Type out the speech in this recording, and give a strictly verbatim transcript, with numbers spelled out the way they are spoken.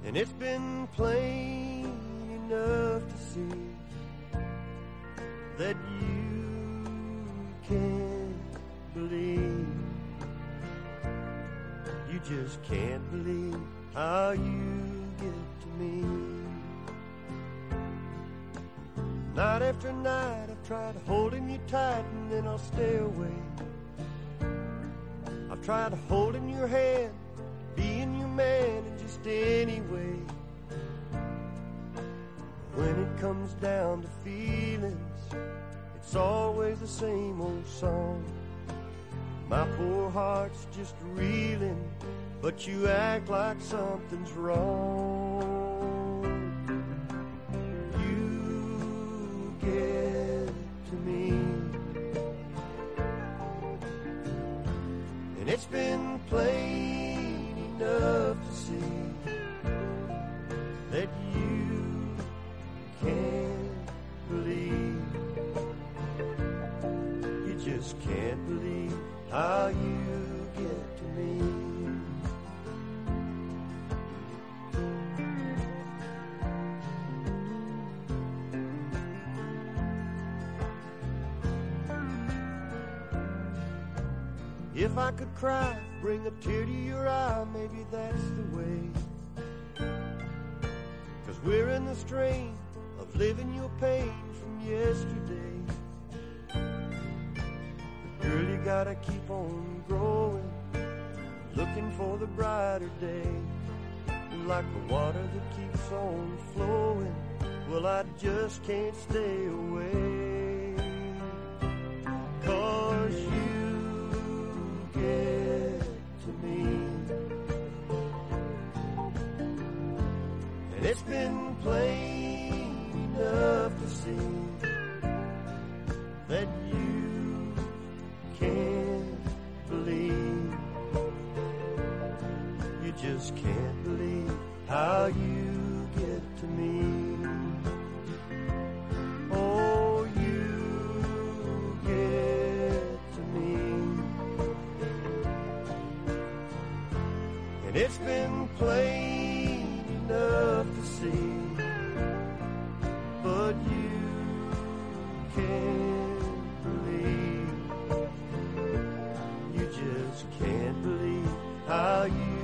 And it's been plain enough to see that you can't believe. You just can't believe how you get to me. Night after night I've tried holding you tight and then I'll stay away. I've tried holding your hand, being your man in just any way. When it comes down to feelings, it's always the same old song. My poor heart's just reeling, but you act like something's wrong. You get to me, and it's been plain enough to see that you can't believe. You just can't believe how you get to me. If I could cry, bring a tear to your eye, maybe that's the way. 'Cause we're in the strain of living your pain from yesterday. Girl, you gotta keep on growing, looking for the brighter day. Like the water that keeps on flowing, well, I just can't stay away. 'Cause you get to me, and it's been plain enough to see that you can't believe. You just can't believe how you get to me. Oh, you get to me, and it's been plain enough to see, but you can't believe. You just can't believe how you